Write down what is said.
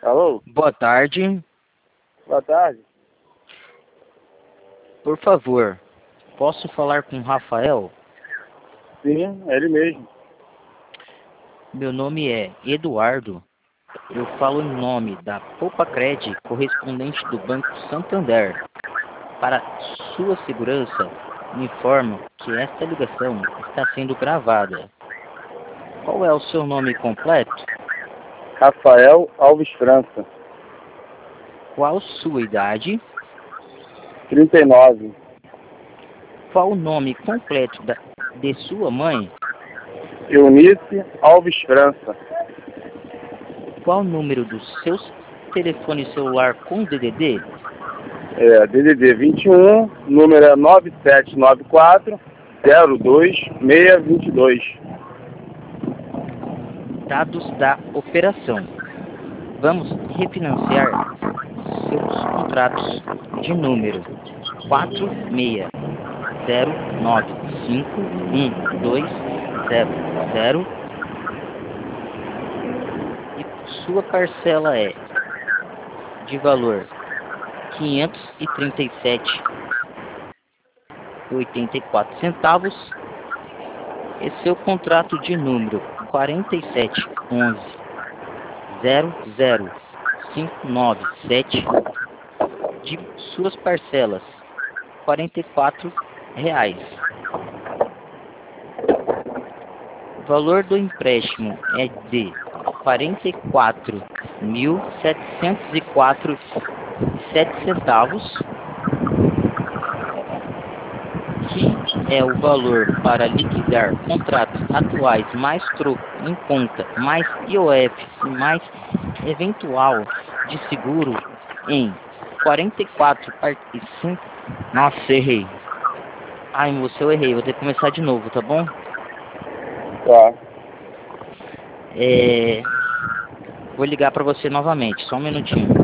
Alô? Boa tarde. Boa tarde. Por favor, posso falar com o Rafael? Sim, é ele mesmo. Meu nome é Eduardo. Eu falo em nome da Poupa-Cred, correspondente do Banco Santander. Para sua segurança, informo que esta ligação está sendo gravada. Qual é o seu nome completo? Rafael Alves França, Qual sua idade? 39. Qual o nome completo de sua mãe? Eunice Alves França. Qual o número do seu telefone celular com DDD? DDD 21, número é 9794 02622. Dados da operação. Vamos refinanciar seus contratos de número 4609512000 e sua parcela é de valor R$ 537,84 e seu contrato de número 4711000597 de suas parcelas R$ 44. O valor do empréstimo é de R$ 44.704,07, que é o valor para liquidar contratos atuais, mais troco em conta, mais IOF e mais eventual de seguro em 44,5. Nossa, errei. Ai, moço, eu errei. Vou ter que começar de novo, tá bom? Tá. Vou ligar para você novamente. Só um minutinho.